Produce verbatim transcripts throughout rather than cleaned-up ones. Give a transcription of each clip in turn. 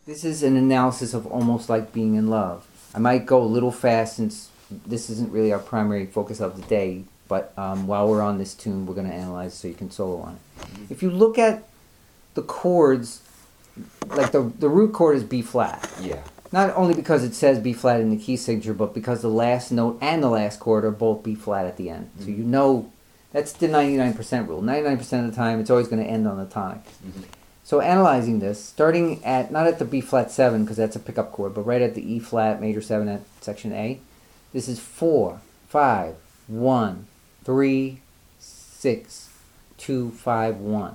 This is an analysis of almost like being in love. I might go a little fast since this isn't really our primary focus of the day, but um, while we're on this tune, we're going to analyze it so you can solo on it. Mm-hmm. If you look at the chords, like the the root chord is B flat. Yeah. Not only because it says B flat in the key signature, but because the last note and the last chord are both B flat at the end. Mm-hmm. So you know, that's the ninety-nine percent rule. ninety-nine percent of the time, it's always going to end on the tonic. Mm-hmm. So analyzing this, starting at, not at the B flat seven, because that's a pickup chord, but right at the E flat major seven at section A, this is four, five, one, three, six, two, five, one.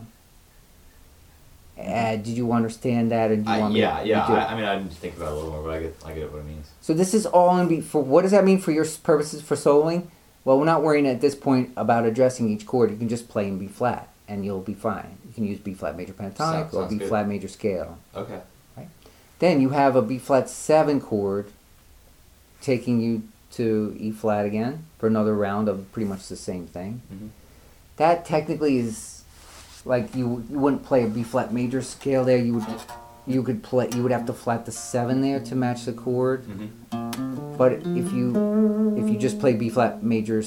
Uh, did you understand that? Or do you I, want me yeah, to, yeah. do I, I mean, I need to think about it a little more, but I get, I get what it means. So this is all in B. For what does that mean for your purposes for soloing? Well, we're not worrying at this point about addressing each chord. You can just play in B flat, and you'll be fine. You can use B flat major pentatonic Sounds, or sounds B good. flat major scale. Okay. Right. Then you have a B flat seven chord, taking you to E flat again for another round of pretty much the same thing. Mm-hmm. That technically is. Like you, you wouldn't play a B flat major scale there. You would, you could play. You would have to flat the seven there to match the chord. Mm-hmm. But if you, if you just play B flat major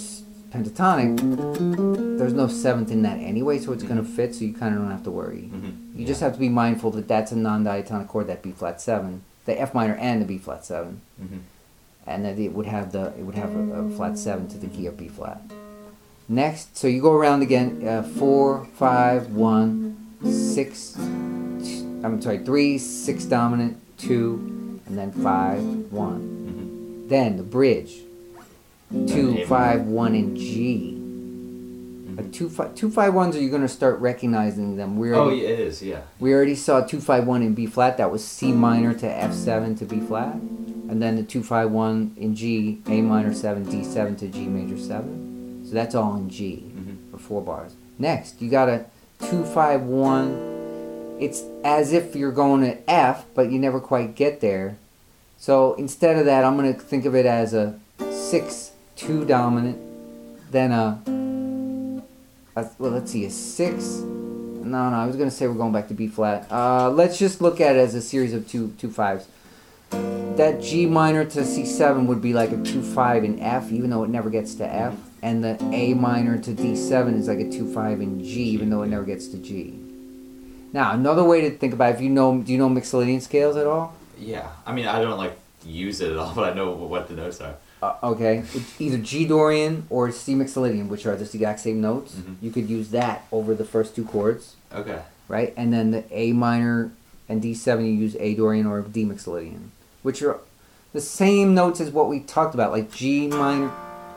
pentatonic, there's no seventh in that anyway, so it's mm-hmm. gonna fit. So you kind of don't have to worry. Mm-hmm. You yeah. just have to be mindful that that's a non-diatonic chord, that B flat seven, the F minor and the B flat seven, mm-hmm. and that it would have the it would have a, a flat seven to the key of B flat. Next, so you go around again, uh, four, five, one, six, two, I'm sorry, three, six dominant, two, and then five, one. Mm-hmm. Then the bridge, two, five, one, and G. Mm-hmm. Like two, five, two, five, ones, are you going to start recognizing them? We already, oh, yeah, it is, yeah. We already saw two, five, one in B flat. That was C minor to F seven to B flat. And then the two, five, one in G, A minor seven, D seven to G major seven. So that's all in G mm-hmm. for four bars. Next, you got a two five one. It's as if you're going to F, but you never quite get there. So instead of that, I'm going to think of it as a six two dominant, then a, a well, let's see, a six. No, no, I was going to say we're going back to B flat. Uh, let's just look at it as a series of two two fives. That G minor to C seven would be like a two five in F, even though it never gets to F. And the A minor to D seven is like a two five in G, even though it never gets to G. Now, another way to think about it, if you know, do you know Mixolydian scales at all? Yeah. I mean, I don't, like, use it at all, but I know what the notes are. Uh, okay. It's either G Dorian or C Mixolydian, which are just the exact same notes. Mm-hmm. You could use that over the first two chords. Okay. Right? And then the A minor and D seven, you use A Dorian or D Mixolydian, which are the same notes as what we talked about, like G minor...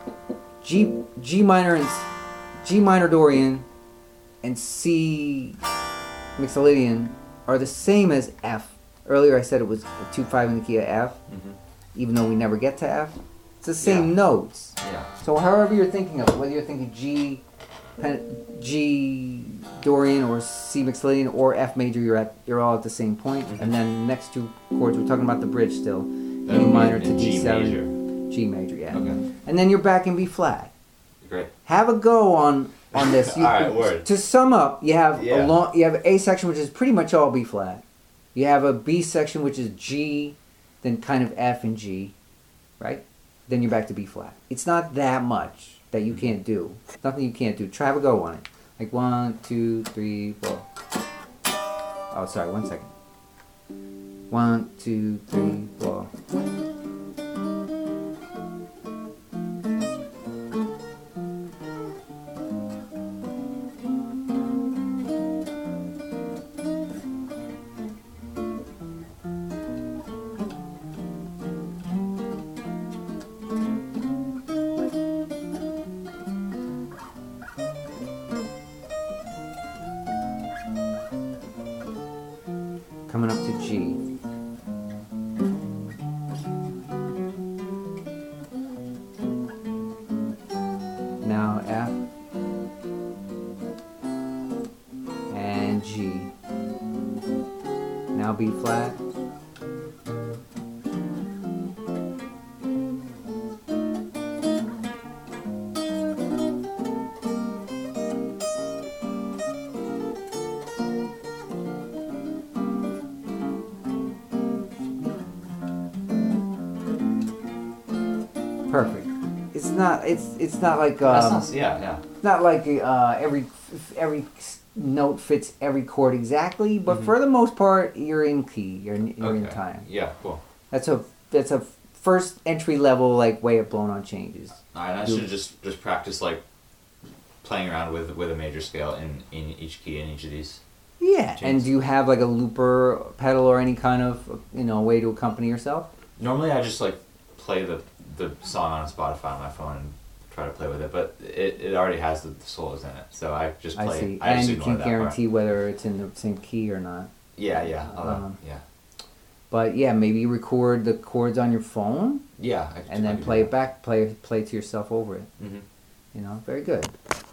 G G minor and G minor Dorian and C Mixolydian are the same as F. Earlier I said it was a two five in the key of F, mm-hmm. even though we never get to F. It's the same yeah. notes. Yeah. So however you're thinking of it, whether you're thinking G, G Dorian or C Mixolydian or F major, you're at you're all at the same point. Mm-hmm. And then the next two chords, we're talking about the bridge still. A minor to D seven. G major. G major, yeah. Okay. And then you're back in B flat. Great. Have a go on on this. You, all right, word. To sum up, you have yeah. a long, you have A section which is pretty much all B flat. You have a B section which is G, then kind of F and G, right? Then you're back to B flat. It's not that much that you can't do. Nothing you can't do. Try have a go on it. Like one, two, three, four. Oh, sorry. One second. One, two, three, four. Coming up to G. Now F and G. Now B flat. Perfect. It's not. It's it's not like. That Um, sounds, yeah, yeah. It's not like uh, every every note fits every chord exactly, but Mhm. for the most part, you're in key. You're in, you're in Okay. time. Yeah, cool. That's a that's a first entry level like way of blowing on changes. Alright, I Do- should just just practice like playing around with with a major scale in in each key in each of these. Yeah, and Changes. do you have like a looper pedal or any kind of you know way to accompany yourself? Normally, I just like play the the song on Spotify on my phone and try to play with it, but it, it already has the, the solos in it, so I just play. I see, I and just you ignore can that guarantee part. whether it's in the same key or not. Yeah, yeah, I'll, uh, Um, yeah, But yeah, maybe record the chords on your phone yeah. I, and then play it back, play play to yourself over it. Mm-hmm. You know, very good.